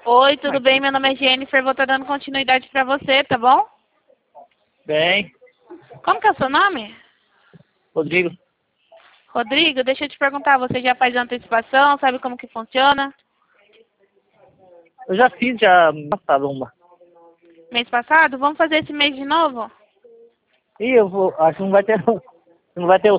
Oi, tudo bem? Meu nome é Jennifer, vou estar dando continuidade para você, tá bom? Bem, Como que é o seu nome? Rodrigo, Rodrigo, deixa eu te perguntar, você já faz antecipação, sabe como que funciona? eu já fiz já passado uma. Mês passado? Vamos fazer esse mês de novo? E eu vou, acho que não vai ter, não vai ter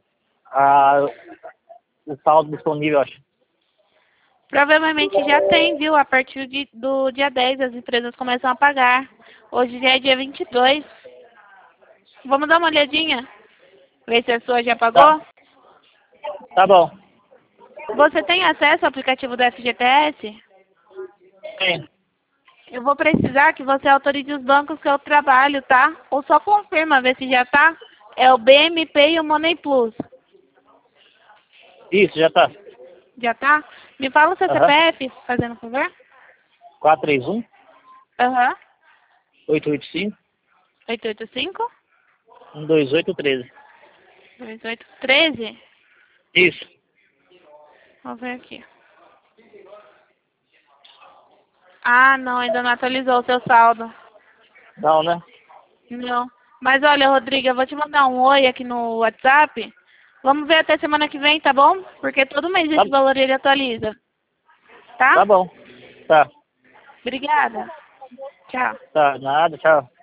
o saldo disponível, acho. Provavelmente já tem, viu? A partir do dia 10 as empresas começam a pagar. Hoje já é dia 22. Vamos dar uma olhadinha? Ver se a sua já Tá, pagou? tá bom. Você tem acesso ao aplicativo do FGTS? Tem. Eu vou precisar que você autorize os bancos que eu trabalho, tá? Ou só confirma, ver se já tá. É o BMP e o Money Plus. Isso, já tá. Já tá? Me fala o seu Aham. CPF, fazendo um favor. 431 Aham. 885 885 12813. 2813. Isso. Vamos ver aqui. Ah, não, ainda não atualizou o seu saldo. Não, né? Não. Mas olha, Rodrigo, eu vou te mandar um oi aqui no WhatsApp. Vamos ver até semana que vem, tá bom? Porque todo mês Tá, esse valor ele atualiza. Tá? tá bom. Tá, Obrigada. Tchau. tá, nada, tchau.